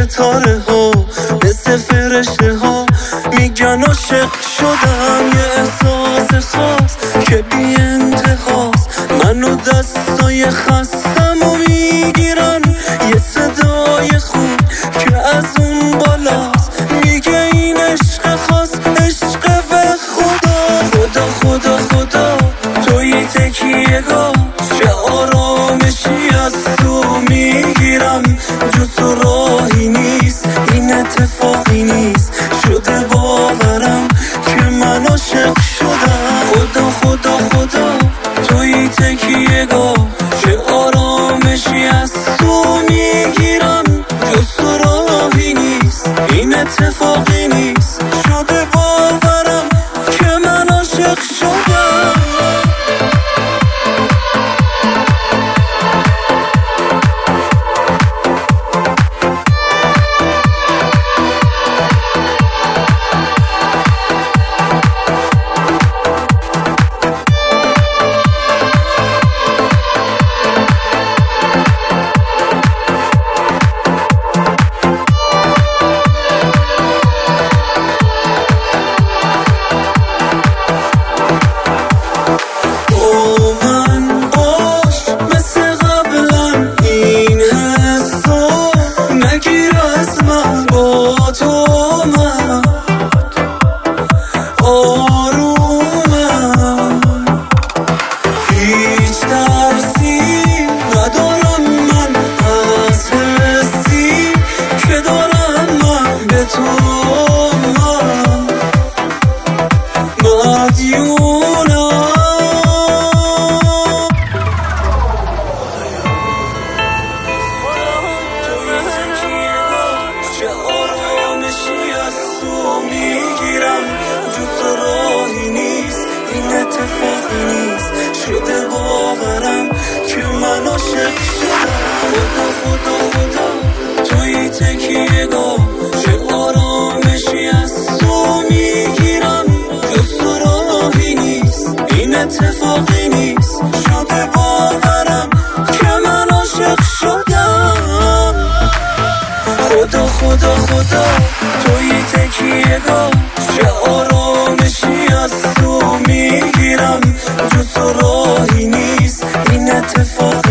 ستاره ها مثل فرشته ها میگن عاشق شدم. یه احساس خاص که بی انتهاست، منو دستای خستم و میگیرن. یه صدای خوب که از اون بالاست میگه این عشق خاص، عشق به خدا. خدا خدا خدا توی تکیه‌گاه، چه آرامشی از تو میگیرم. جز تو راهی نیست، این اتفاقی نیست، شده باورم که من عاشق شدم. خدا خدا خدا توی تکیه‌گاه، چه آرامشی از تو میگیرم. جز تو راهی نیست، این اتفاقی نیست، شده باورم که من عاشق شدم. شده باورم که من عاشق شدم. خدا خدا خدا توی تکیه‌گاه، چه آرامشی از تو میگیرم. جز تو راهی نیست، این اتفاقی نیست، شده باورم که من عاشق شدم. خدا خدا خدا توی تکیه‌گاه، چه آرامشی از تو میگیرم. جز تو راهی نیست، این اتفاق